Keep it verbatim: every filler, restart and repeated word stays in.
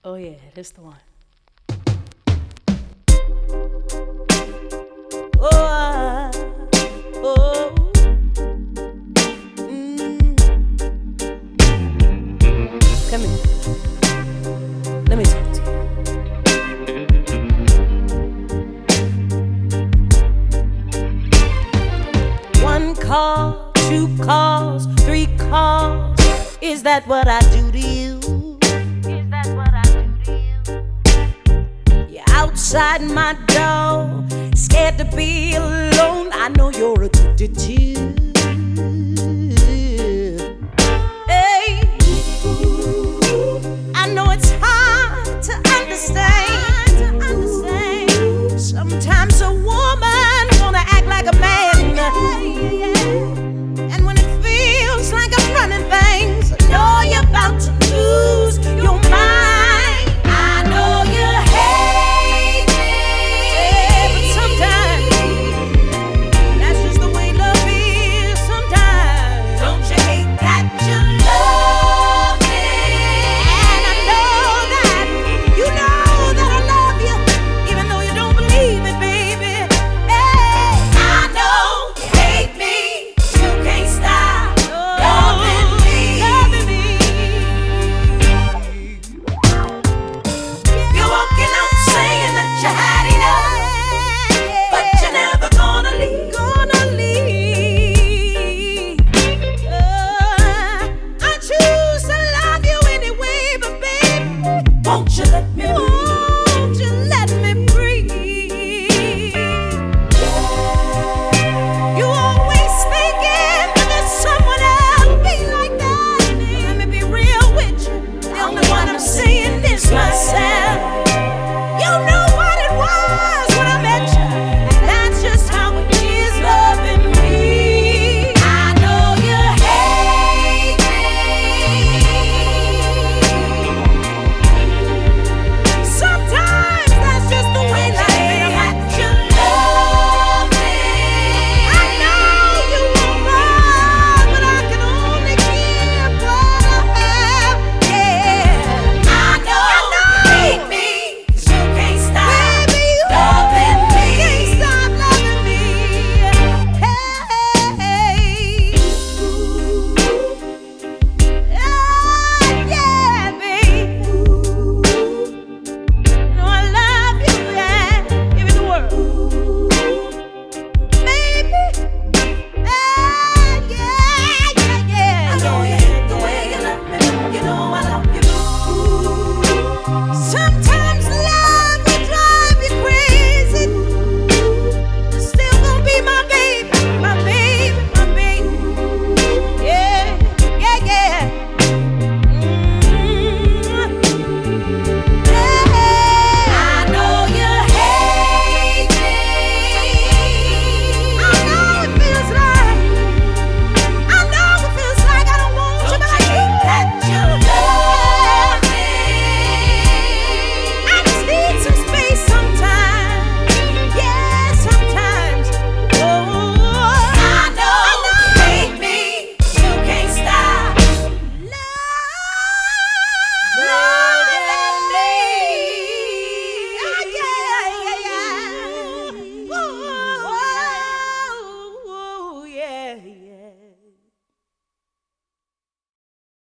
Oh yeah, this the one. Oh, I, oh, mm. Come here. Let me talk to you. One call, two calls, three calls. Is that what I do to you? Is that what I do to you? You're outside my door, scared to be alone. I know you're addicted to.